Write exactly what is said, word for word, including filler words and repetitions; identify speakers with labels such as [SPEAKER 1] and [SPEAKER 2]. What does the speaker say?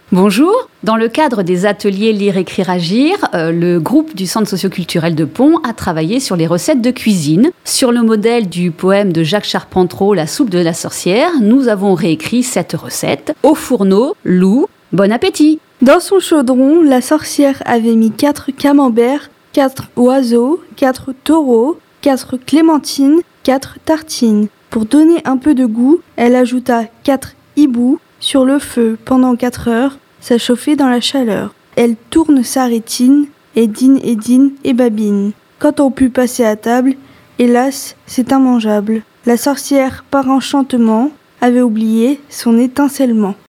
[SPEAKER 1] Bonjour. Dans le cadre des ateliers Lire, Écrire, Agir, euh, le groupe du Centre socioculturel de Pont a travaillé sur les recettes de cuisine. Sur le modèle du poème de Jacques Charpentreau, La soupe de la sorcière, nous avons réécrit cette recette. Au fourneau, loup, bon appétit!
[SPEAKER 2] Dans son chaudron, la sorcière avait mis quatre camemberts, quatre oiseaux, quatre taureaux, quatre clémentines, quatre tartines. Pour donner un peu de goût, elle ajouta quatre hiboux sur le feu pendant quatre heures, ça chauffait dans la chaleur. Elle tourne sa rétine, et dîne et dîne et babine. Quand on put passer à table, hélas, c'est immangeable. La sorcière, par enchantement, avait oublié son étincellement.